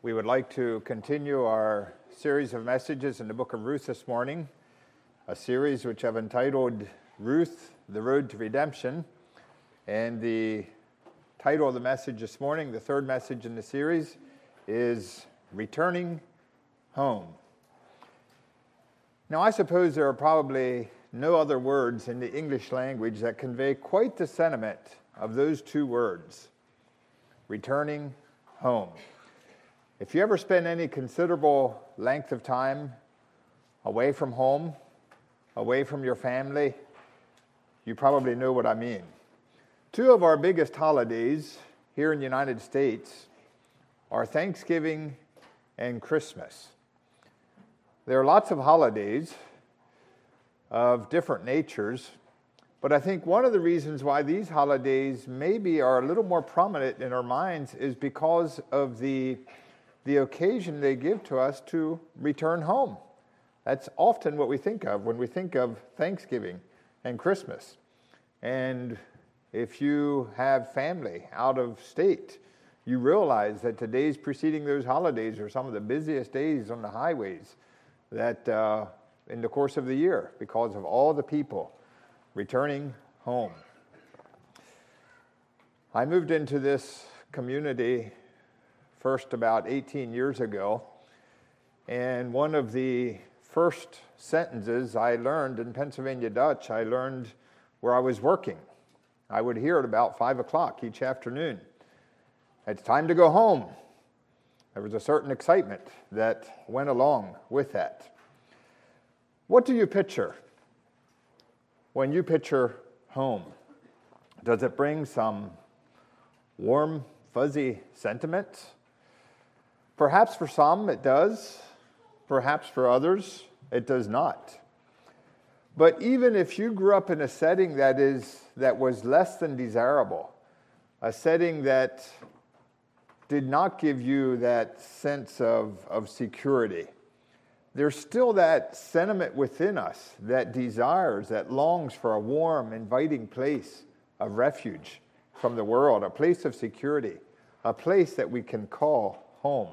We would like to continue our series of messages in the book of Ruth this morning, a series which I've entitled Ruth, the Road to Redemption. And the title of the message this morning, the third message in the series, is Returning Home. Now, I suppose there are probably no other words in the English language that convey quite the sentiment of those two words, returning home. If you ever spend any considerable length of time away from home, away from your family, you probably know what I mean. Two of our biggest holidays here in the United States are Thanksgiving and Christmas. There are lots of holidays of different natures, but I think one of the reasons why these holidays maybe are a little more prominent in our minds is because of the occasion they give to us to return home. That's often what we think of when we think of Thanksgiving and Christmas. And if you have family out of state, you realize that the days preceding those holidays are some of the busiest days on the highways that in the course of the year because of all the people returning home. I moved into this community first about 18 years ago, and one of the first sentences I learned in Pennsylvania Dutch, I learned where I was working. I would hear it about 5 o'clock each afternoon. It's time to go home. There was a certain excitement that went along with that. What do you picture when you picture home? Does it bring some warm, fuzzy sentiment? Perhaps for some it does. Perhaps for others it does not. But even if you grew up in a setting that was less than desirable, a setting that did not give you that sense of security, there's still that sentiment within us that desires, that longs for a warm, inviting place of refuge from the world, a place of security, a place that we can call home.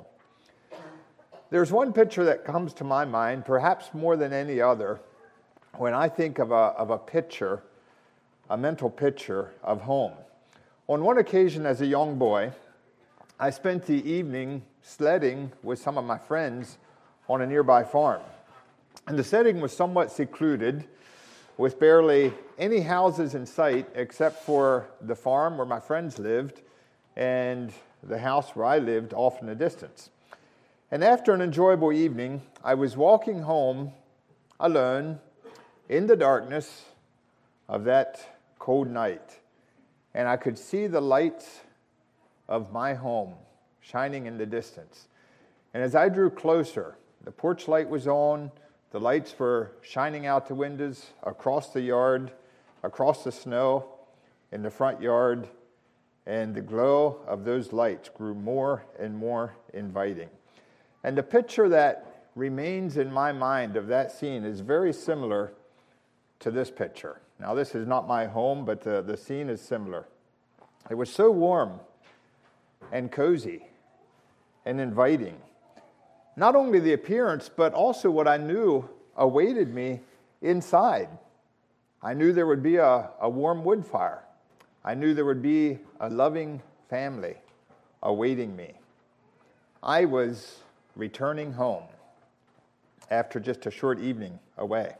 There's one picture that comes to my mind, perhaps more than any other, when I think of a picture, a mental picture of home. On one occasion as a young boy, I spent the evening sledding with some of my friends on a nearby farm. And the setting was somewhat secluded, with barely any houses in sight except for the farm where my friends lived and the house where I lived off in the distance. And after an enjoyable evening, I was walking home alone in the darkness of that cold night. And I could see the lights of my home shining in the distance. And as I drew closer, the porch light was on, the lights were shining out the windows, across the yard, across the snow, in the front yard, and the glow of those lights grew more and more inviting. And the picture that remains in my mind of that scene is very similar to this picture. Now, this is not my home, but the scene is similar. It was so warm and cozy and inviting. Not only the appearance, but also what I knew awaited me inside. I knew there would be a warm wood fire. I knew there would be a loving family awaiting me. I was returning home after just a short evening away.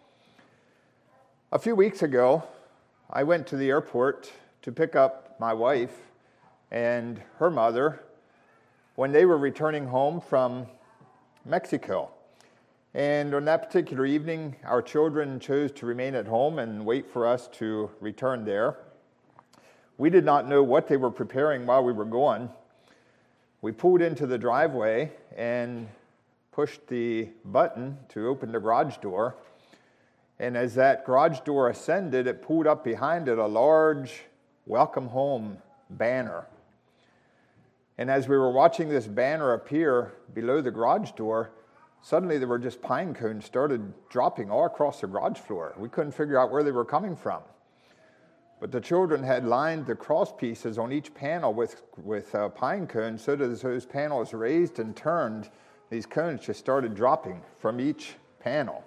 A few weeks ago, I went to the airport to pick up my wife and her mother when they were returning home from Mexico. And on that particular evening, our children chose to remain at home and wait for us to return there. We did not know what they were preparing while we were gone. We pulled into the driveway and pushed the button to open the garage door. And as that garage door ascended, it pulled up behind it a large welcome home banner. And as we were watching this banner appear below the garage door, suddenly there were just pine cones started dropping all across the garage floor. We couldn't figure out where they were coming from. But the children had lined the cross pieces on each panel with pine cones, so that as those panels raised and turned, these cones just started dropping from each panel.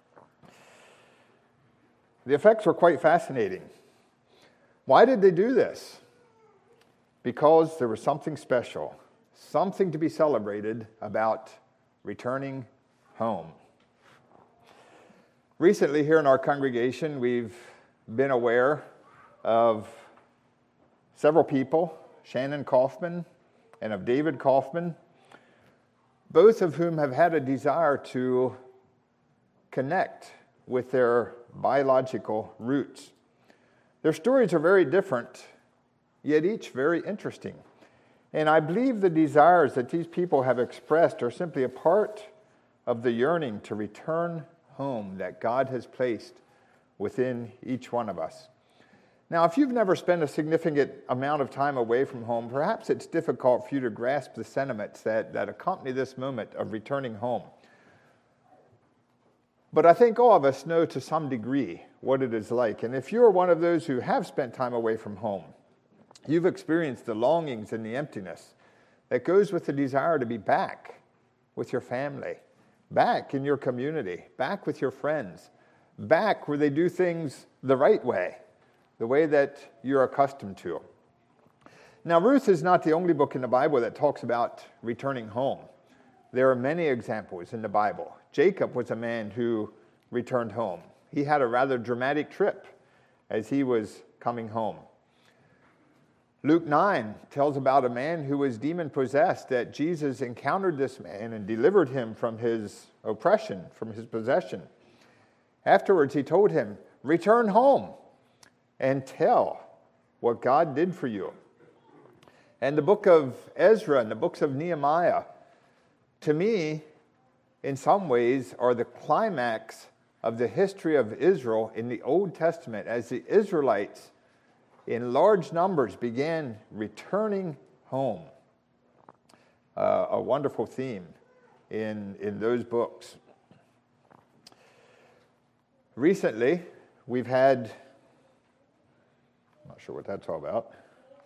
The effects were quite fascinating. Why did they do this? Because there was something special, something to be celebrated about returning home. Recently, here in our congregation, we've been aware of several people, Shannon Kaufman and of David Kaufman, both of whom have had a desire to connect with their biological roots. Their stories are very different, yet each very interesting. And I believe the desires that these people have expressed are simply a part of the yearning to return home that God has placed within each one of us. Now, if you've never spent a significant amount of time away from home, perhaps it's difficult for you to grasp the sentiments that accompany this moment of returning home. But I think all of us know to some degree what it is like. And if you're one of those who have spent time away from home, you've experienced the longings and the emptiness that goes with the desire to be back with your family, back in your community, back with your friends, back where they do things the right way, the way that you're accustomed to. Now, Ruth is not the only book in the Bible that talks about returning home. There are many examples in the Bible. Jacob was a man who returned home. He had a rather dramatic trip as he was coming home. Luke 9 tells about a man who was demon-possessed, that Jesus encountered this man and delivered him from his oppression, from his possession. Afterwards, he told him, "Return home and tell what God did for you." And the book of Ezra and the books of Nehemiah, to me, in some ways, are the climax of the history of Israel in the Old Testament, as the Israelites in large numbers began returning home. A wonderful theme in those books. Recently, we've had, I'm not sure what that's all about.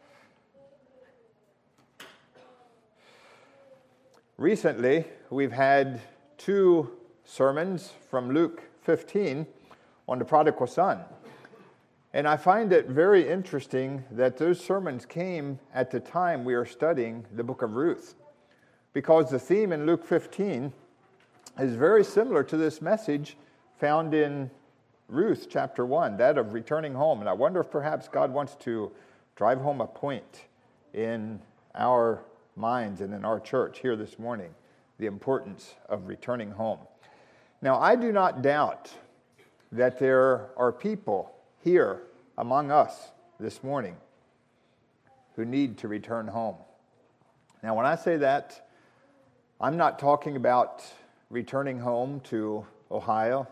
Recently, we've had 2 sermons from Luke 15 on the prodigal son. And I find it very interesting that those sermons came at the time we are studying the book of Ruth, because the theme in Luke 15 is very similar to this message found in Ruth chapter 1, that of returning home. And I wonder if perhaps God wants to drive home a point in our minds and in our church here this morning, the importance of returning home. Now, I do not doubt that there are people here among us this morning who need to return home. Now, when I say that, I'm not talking about returning home to Ohio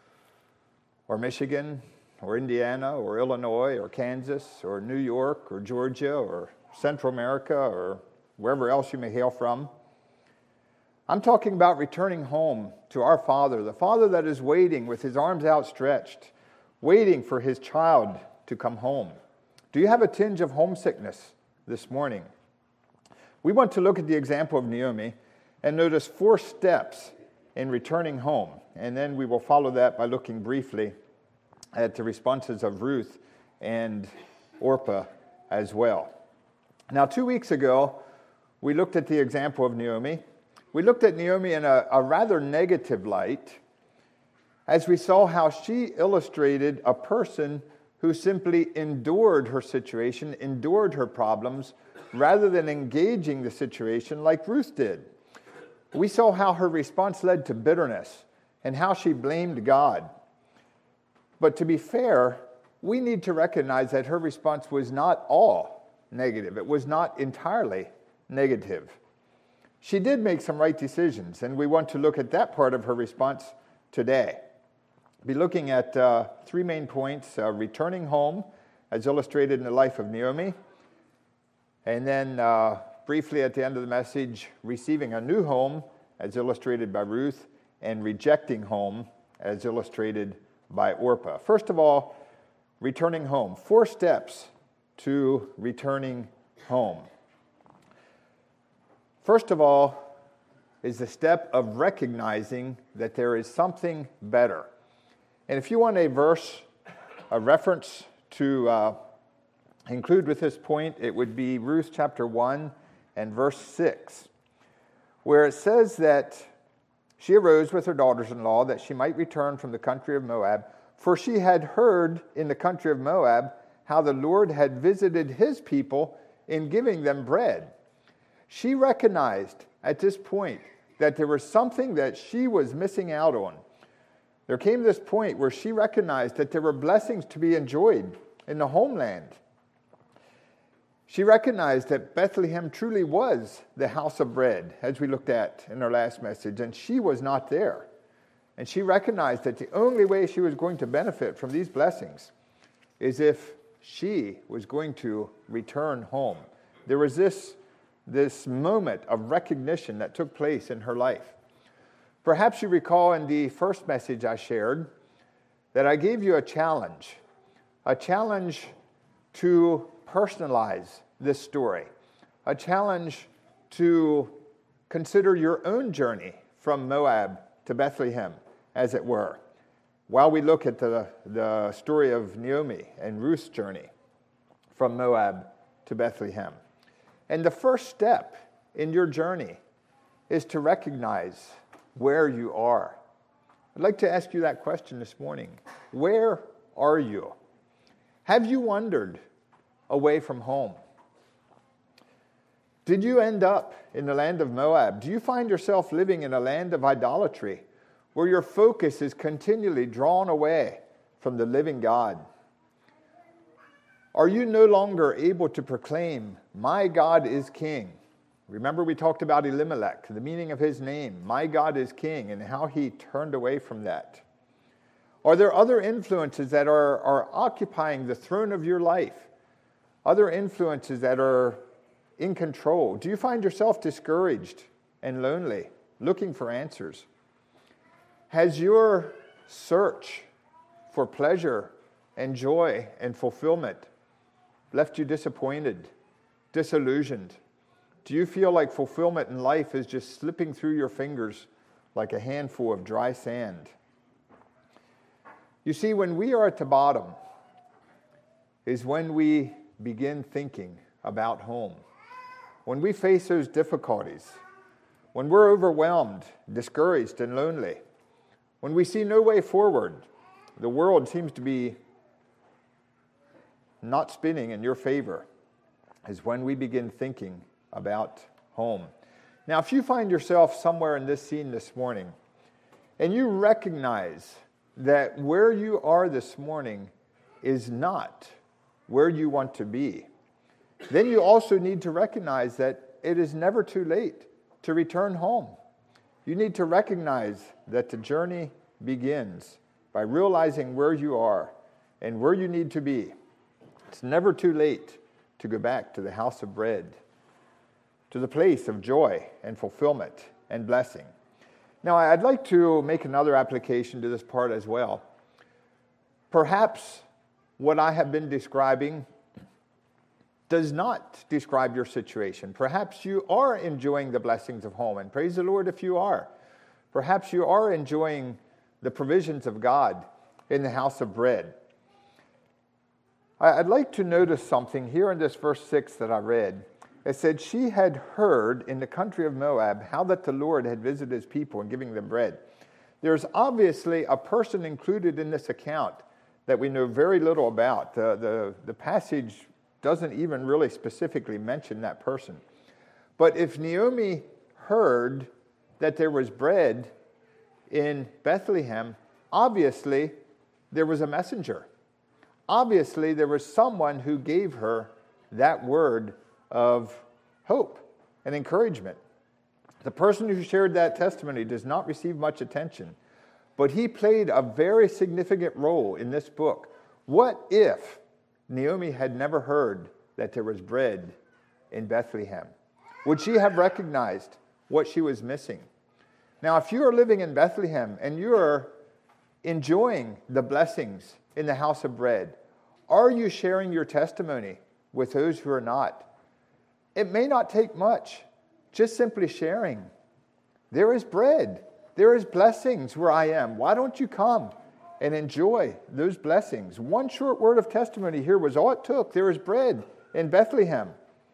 or Michigan or Indiana or Illinois or Kansas or New York or Georgia or Central America or wherever else you may hail from. I'm talking about returning home to our Father, the Father that is waiting with his arms outstretched, waiting for his child to come home. Do you have a tinge of homesickness this morning? We want to look at the example of Naomi and notice 4 steps in returning home. And then we will follow that by looking briefly at the responses of Ruth and Orpah as well. Now, 2 weeks ago, we looked at the example of Naomi. We looked at Naomi in a rather negative light, as we saw how she illustrated a person who simply endured her situation, endured her problems, rather than engaging the situation like Ruth did. We saw how her response led to bitterness and how she blamed God. But to be fair, we need to recognize that her response was not all negative. It was not entirely negative. She did make some right decisions, and we want to look at that part of her response today. Be looking at 3 main points: returning home, as illustrated in the life of Naomi, and then briefly at the end of the message, receiving a new home, as illustrated by Ruth, and rejecting home, as illustrated by Orpah. First of all, returning home. 4 steps to returning home. First of all is the step of recognizing that there is something better. And if you want a verse, a reference to include with this point, it would be Ruth chapter 1 and verse 6, where it says that she arose with her daughters-in-law that she might return from the country of Moab, for she had heard in the country of Moab how the Lord had visited his people in giving them bread. She recognized at this point that there was something that she was missing out on. There came this point where she recognized that there were blessings to be enjoyed in the homeland. She recognized that Bethlehem truly was the house of bread, as we looked at in our last message, and she was not there. And she recognized that the only way she was going to benefit from these blessings is if she was going to return home. There was this moment of recognition that took place in her life. Perhaps you recall in the first message I shared that I gave you a challenge to personalize this story, a challenge to consider your own journey from Moab to Bethlehem, as it were, while we look at the story of Naomi and Ruth's journey from Moab to Bethlehem. And the first step in your journey is to recognize where you are. I'd like to ask you that question this morning. Where are you? Have you wandered away from home? Did you end up in the land of Moab? Do you find yourself living in a land of idolatry where your focus is continually drawn away from the living God? Are you no longer able to proclaim, "My God is King"? Remember we talked about Elimelech, the meaning of his name, "My God is King," and how he turned away from that. Are there other influences that are occupying the throne of your life? Other influences that are in control? Do you find yourself discouraged and lonely, looking for answers? Has your search for pleasure and joy and fulfillment left you disappointed, disillusioned? Do you feel like fulfillment in life is just slipping through your fingers like a handful of dry sand? You see, when we are at the bottom is when we begin thinking about home. When we face those difficulties, when we're overwhelmed, discouraged, and lonely, when we see no way forward, the world seems to be not spinning in your favor, is when we begin thinking about home. Now, if you find yourself somewhere in this scene this morning, and you recognize that where you are this morning is not where you want to be, then you also need to recognize that it is never too late to return home. You need to recognize that the journey begins by realizing where you are and where you need to be. It's never too late to go back to the house of bread, to the place of joy and fulfillment and blessing. Now, I'd like to make another application to this part as well. Perhaps what I have been describing does not describe your situation. Perhaps you are enjoying the blessings of home, and praise the Lord if you are. Perhaps you are enjoying the provisions of God in the house of bread. I'd like to notice something here in this verse 6 that I read. It said, she had heard in the country of Moab how that the Lord had visited his people in giving them bread. There's obviously a person included in this account that we know very little about. The passage doesn't even really specifically mention that person. But if Naomi heard that there was bread in Bethlehem, obviously there was a messenger. Obviously there was someone who gave her that word of hope and encouragement. The person who shared that testimony does not receive much attention, but he played a very significant role in this book. What if Naomi had never heard that there was bread in Bethlehem? Would she have recognized what she was missing? Now, if you are living in Bethlehem and you are enjoying the blessings in the house of bread, Are you sharing your testimony with those who are not? It may not take much, just simply sharing. There is bread. There is blessings where I am. Why don't you come and enjoy those blessings? One short word of testimony here was all it took. There is bread in Bethlehem.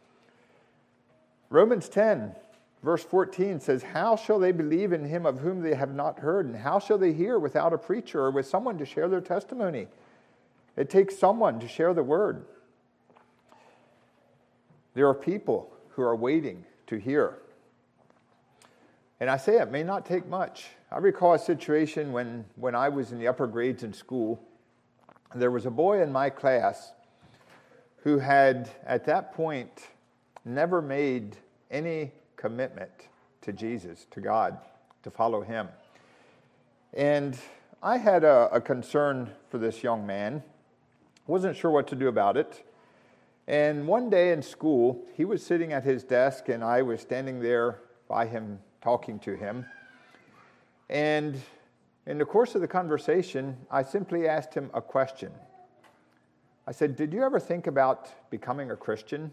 Romans 10, verse 14 says, how shall they believe in him of whom they have not heard? And how shall they hear without a preacher or with someone to share their testimony? It takes someone to share the word. There are people who are waiting to hear. And I say it may not take much. I recall a situation when I was in the upper grades in school. There was a boy in my class who had, at that point, never made any commitment to Jesus, to God, to follow him. And I had a concern for this young man. Wasn't sure what to do about it. And one day in school, he was sitting at his desk and I was standing there by him talking to him. And in the course of the conversation, I simply asked him a question. I said, did you ever think about becoming a Christian?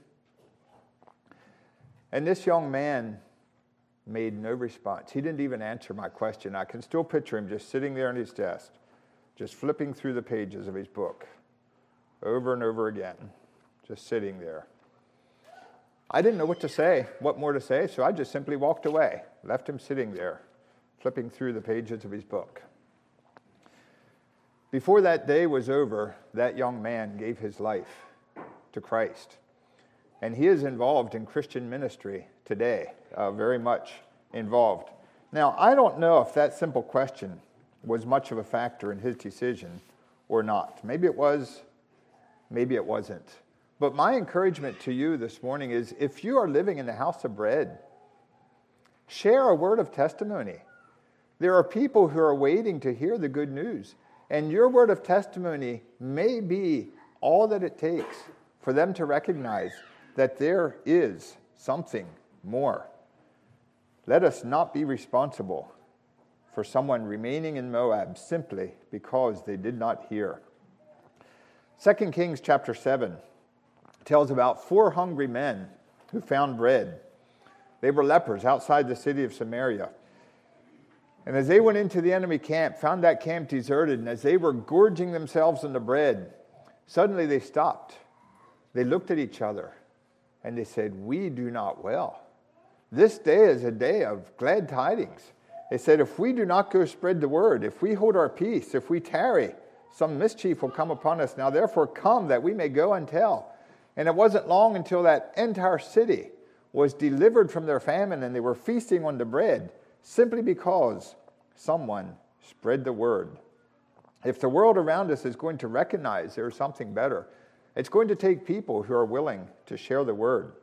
And this young man made no response. He didn't even answer my question. I can still picture him just sitting there at his desk, just flipping through the pages of his book over and over again, just sitting there. I didn't know what more to say, so I just simply walked away, left him sitting there, flipping through the pages of his book. Before that day was over, that young man gave his life to Christ. And he is involved in Christian ministry today, very much involved. Now, I don't know if that simple question was much of a factor in his decision or not. Maybe it was, maybe it wasn't. But my encouragement to you this morning is, if you are living in the house of bread, share a word of testimony. There are people who are waiting to hear the good news, and your word of testimony may be all that it takes for them to recognize that there is something more. Let us not be responsible for someone remaining in Moab simply because they did not hear. 2 Kings chapter 7 tells about 4 hungry men who found bread. They were lepers outside the city of Samaria. And as they went into the enemy camp, found that camp deserted, and as they were gorging themselves on the bread, suddenly they stopped. They looked at each other, and they said, we do not well. This day is a day of glad tidings. They said, if we do not go spread the word, if we hold our peace, if we tarry, some mischief will come upon us. Now therefore come, that we may go and tell. And it wasn't long until that entire city was delivered from their famine, and they were feasting on the bread simply because someone spread the word. If the world around us is going to recognize there is something better, it's going to take people who are willing to share the word.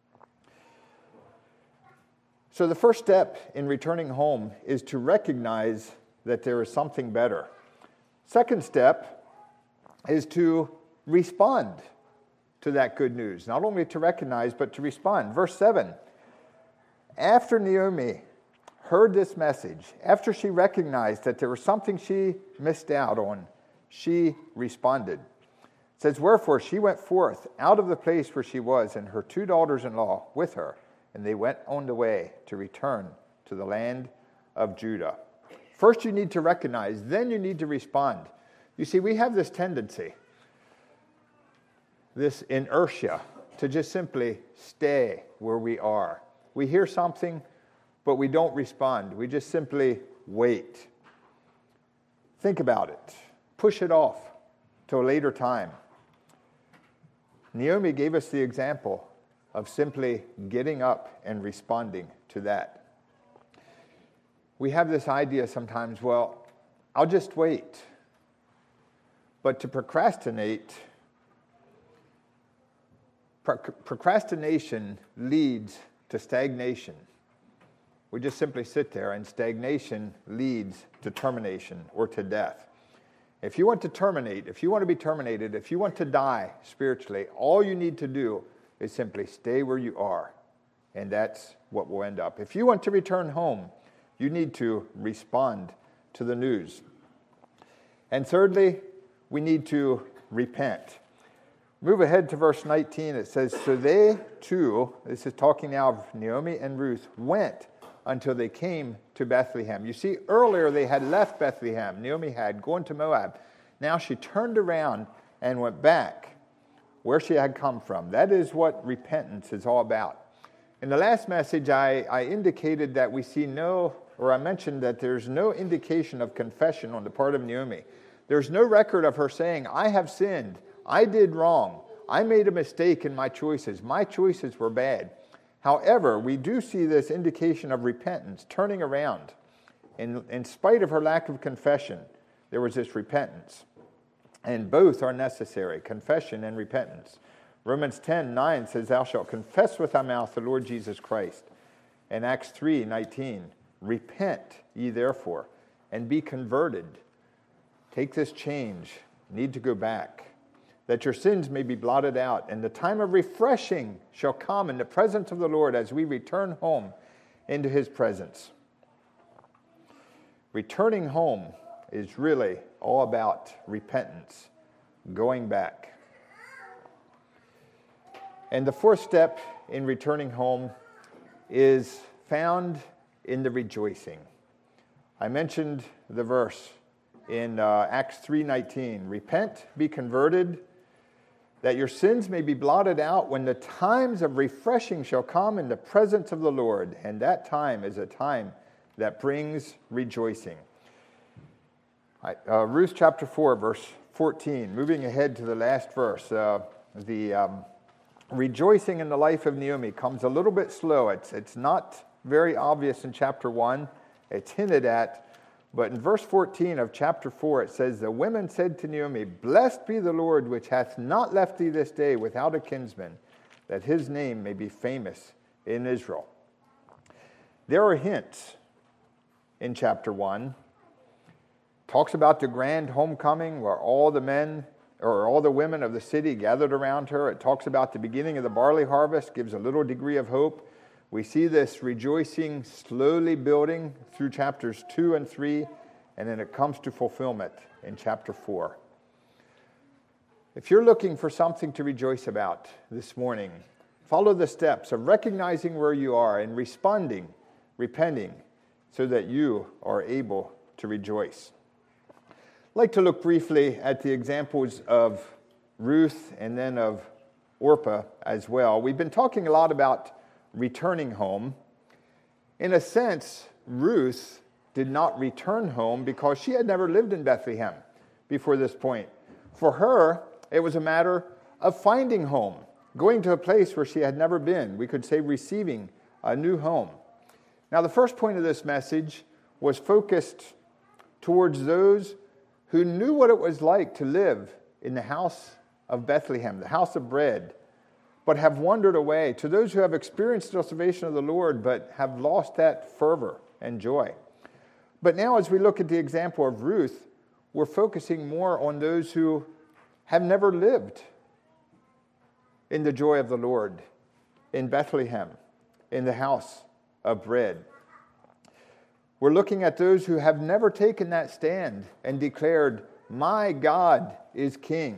So the first step in returning home is to recognize that there is something better. Second step is to respond to that good news. Not only to recognize, but to respond. Verse 7, after Naomi heard this message, after she recognized that there was something she missed out on, she responded. It says, wherefore she went forth out of the place where she was, and her 2 daughters-in-law with her, and they went on the way to return to the land of Judah. First you need to recognize, then you need to respond. You see, we have this tendency, this inertia, to just simply stay where we are. We hear something, but we don't respond. We just simply wait. Think about it. Push it off to a later time. Naomi gave us the example of simply getting up and responding to that. We have this idea sometimes, well, I'll just wait. But to procrastination leads to stagnation. We just simply sit there, and stagnation leads to termination or to death. If you want to terminate, if you want to be terminated, if you want to die spiritually, all you need to do is simply stay where you are, and that's what will end up. If you want to return home, you need to respond to the news. And thirdly, we need to repent. Move ahead to verse 19. It says, so they too, this is talking now of Naomi and Ruth, went until they came to Bethlehem. You see, earlier they had left Bethlehem. Naomi had gone to Moab. Now she turned around and went back where she had come from. That is what repentance is all about. In the last message, I indicated that we see I mentioned that there's no indication of confession on the part of Naomi. There's no record of her saying, I have sinned. I did wrong. I made a mistake in my choices. My choices were bad. However, we do see this indication of repentance, turning around. In spite of her lack of confession, there was this repentance. And both are necessary, confession and repentance. Romans 10:9 says, thou shalt confess with thy mouth the Lord Jesus Christ. And Acts 3:19, repent ye therefore, and be converted. Take this change, need to go back, that your sins may be blotted out, and the time of refreshing shall come in the presence of the Lord as we return home into his presence. Returning home is really all about repentance, going back. And the fourth step in returning home is found in the rejoicing. I mentioned the verse in Acts 3:19, repent, be converted, that your sins may be blotted out when the times of refreshing shall come in the presence of the Lord. And that time is a time that brings rejoicing. Ruth chapter 4, verse 14, moving ahead to the last verse. The rejoicing in the life of Naomi comes a little bit slow. It's not very obvious in chapter 1. It's hinted at. But in verse 14 of chapter 4, it says, the women said to Naomi, blessed be the Lord, which hath not left thee this day without a kinsman, that his name may be famous in Israel. There are hints in chapter 1. Talks about the grand homecoming where all the women of the city gathered around her. It talks about the beginning of the barley harvest, gives a little degree of hope. We see this rejoicing slowly building through chapters 2 and 3, and then it comes to fulfillment in chapter 4. If you're looking for something to rejoice about this morning, follow the steps of recognizing where you are and responding, repenting, so that you are able to rejoice. I'd like to look briefly at the examples of Ruth and then of Orpah as well. We've been talking a lot about returning home. In a sense, Ruth did not return home because she had never lived in Bethlehem before this point. For her, it was a matter of finding home, going to a place where she had never been. We could say receiving a new home. Now, the first point of this message was focused towards those who knew what it was like to live in the house of Bethlehem, the house of bread, but have wandered away, to those who have experienced the salvation of the Lord, but have lost that fervor and joy. But now as we look at the example of Ruth, we're focusing more on those who have never lived in the joy of the Lord, in Bethlehem, in the house of bread. We're looking at those who have never taken that stand and declared, my God is King.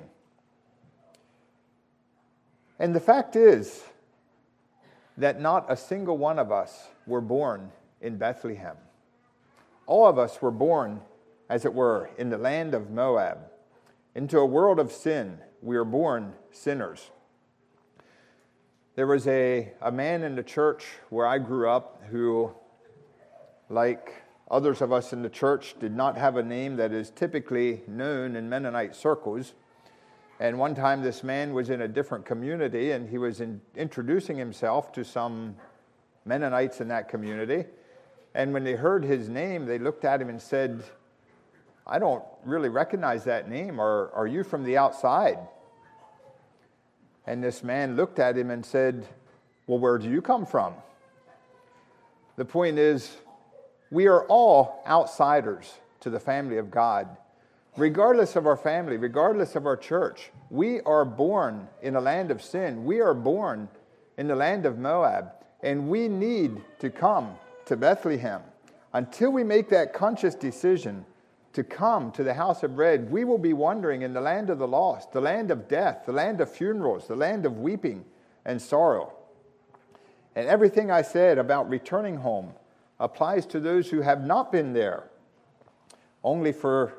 And the fact is that not a single one of us were born in Bethlehem. All of us were born, as it were, in the land of Moab. Into a world of sin, we are born sinners. There was a man in the church where I grew up who, like others of us in the church, did not have a name that is typically known in Mennonite circles. And one time this man was in a different community and he was introducing himself to some Mennonites in that community. And when they heard his name, they looked at him and said, I don't really recognize that name. Are you from the outside? And this man looked at him and said, well, where do you come from? The point is, we are all outsiders to the family of God. Regardless of our family, regardless of our church, we are born in a land of sin. We are born in the land of Moab, and we need to come to Bethlehem until we make that conscious decision to come to the house of bread, we will be wandering in the land of the lost, the land of death, the land of funerals, the land of weeping and sorrow. And everything I said about returning home applies to those who have not been there. Only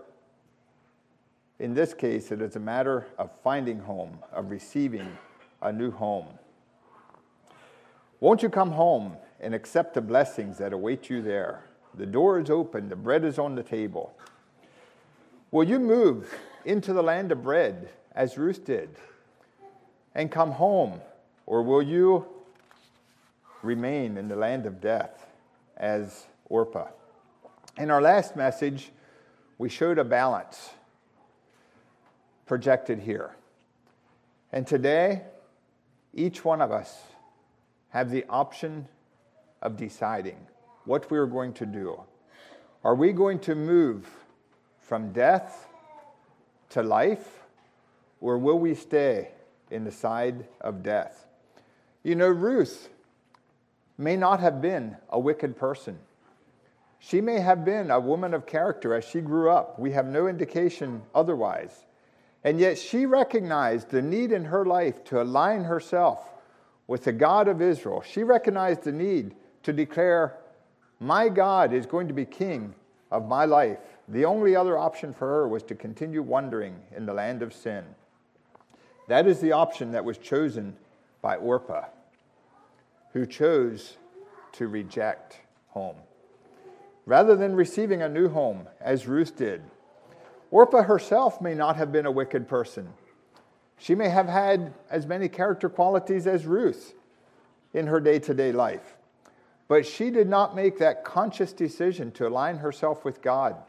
in this case, it is a matter of finding home, of receiving a new home. Won't you come home and accept the blessings that await you there? The door is open, the bread is on the table. Will you move into the land of bread as Ruth did and come home, or will you remain in the land of death as Orpah? In our last message, we showed a balance projected here. And today, each one of us have the option of deciding what we are going to do. Are we going to move from death to life, or will we stay in the side of death? You know, Ruth may not have been a wicked person. She may have been a woman of character as she grew up. We have no indication otherwise. And yet she recognized the need in her life to align herself with the God of Israel. She recognized the need to declare, my God is going to be king of my life. The only other option for her was to continue wandering in the land of sin. That is the option that was chosen by Orpah, who chose to reject home, rather than receiving a new home, as Ruth did. Orpah herself may not have been a wicked person. She may have had as many character qualities as Ruth in her day-to-day life. But she did not make that conscious decision to align herself with God.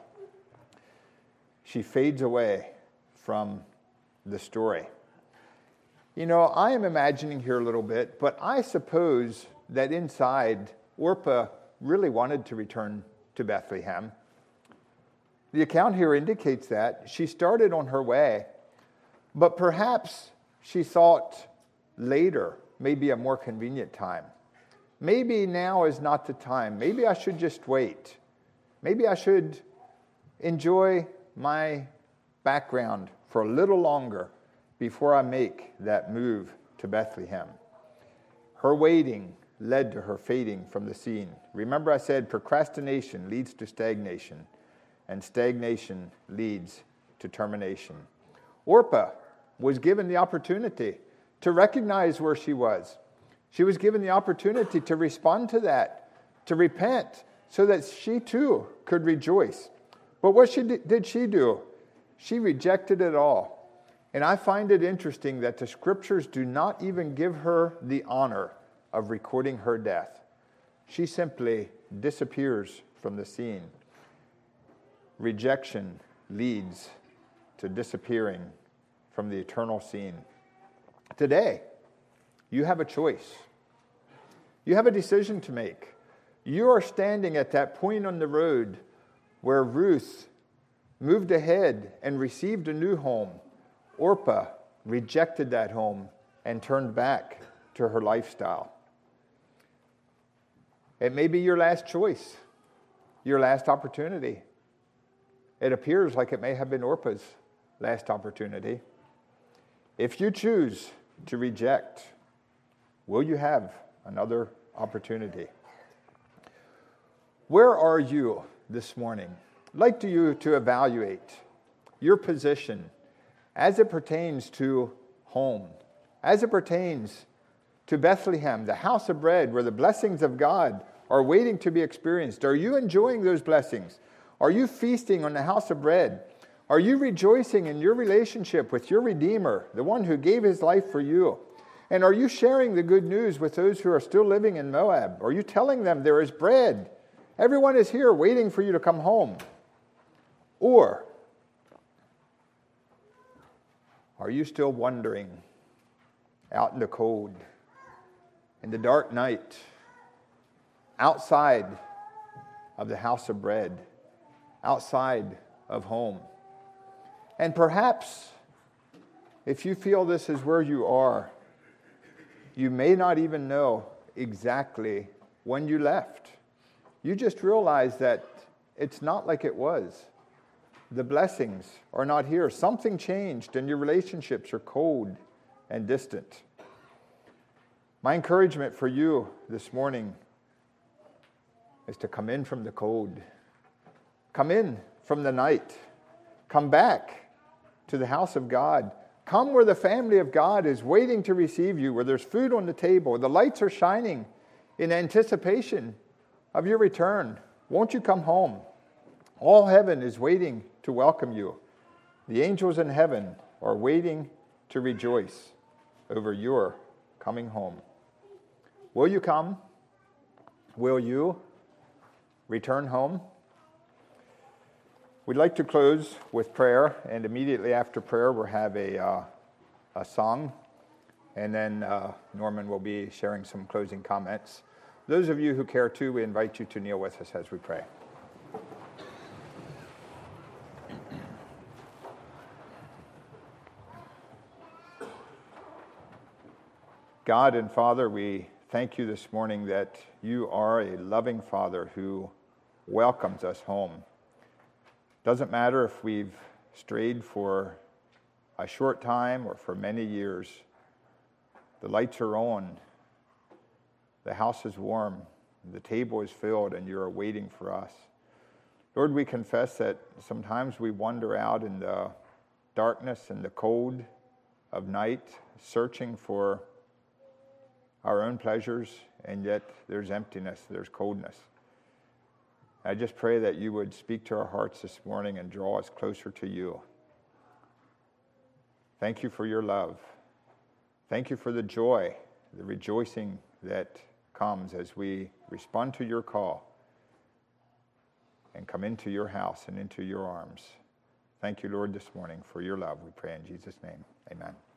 She fades away from the story. You know, I am imagining here a little bit, but I suppose that inside, Orpah really wanted to return to Bethlehem. The account here indicates that. She started on her way, but perhaps she thought later may be a more convenient time. Maybe now is not the time. Maybe I should just wait. Maybe I should enjoy my background for a little longer before I make that move to Bethlehem. Her waiting led to her fading from the scene. Remember I said procrastination leads to stagnation, and stagnation leads to termination. Orpah was given the opportunity to recognize where she was. She was given the opportunity to respond to that, to repent, so that she too could rejoice. But what did she do? She rejected it all. And I find it interesting that the scriptures do not even give her the honor of recording her death. She simply disappears from the scene. Rejection leads to disappearing from the eternal scene. Today, you have a choice. You have a decision to make. You are standing at that point on the road where Ruth moved ahead and received a new home. Orpah rejected that home and turned back to her lifestyle. It may be your last choice, your last opportunity. It appears like it may have been Orpah's last opportunity. If you choose to reject, will you have another opportunity? Where are you this morning? I'd like you to evaluate your position as it pertains to home, as it pertains to Bethlehem, the house of bread, where the blessings of God are waiting to be experienced. Are you enjoying those blessings? Are you feasting on the house of bread? Are you rejoicing in your relationship with your Redeemer, the one who gave his life for you? And are you sharing the good news with those who are still living in Moab? Are you telling them there is bread? Everyone is here waiting for you to come home. Or are you still wandering out in the cold, in the dark night, outside of the house of bread, outside of home? And perhaps, if you feel this is where you are, you may not even know exactly when you left. You just realize that it's not like it was. the blessings are not here. Something changed and your relationships are cold and distant. My encouragement for you this morning is to come in from the cold. Come in from the night. Come back to the house of God. Come where the family of God is waiting to receive you, where there's food on the table. The lights are shining in anticipation of your return. Won't you come home? All heaven is waiting to welcome you. The angels in heaven are waiting to rejoice over your coming home. Will you come? Will you return home? We'd like to close with prayer, and immediately after prayer we'll have a song, and then Norman will be sharing some closing comments. Those of you who care to, we invite you to kneel with us as we pray. God and Father, we thank you this morning that you are a loving Father who welcomes us home. Doesn't matter if we've strayed for a short time or for many years. The lights are on. The house is warm. The table is filled, and you're waiting for us. Lord, we confess that sometimes we wander out in the darkness and the cold of night, searching for our own pleasures, and yet there's emptiness, there's coldness. I just pray that you would speak to our hearts this morning and draw us closer to you. Thank you for your love. Thank you for the joy, the rejoicing that comes as we respond to your call and come into your house and into your arms. Thank you, Lord, this morning for your love. We pray in Jesus' name. Amen.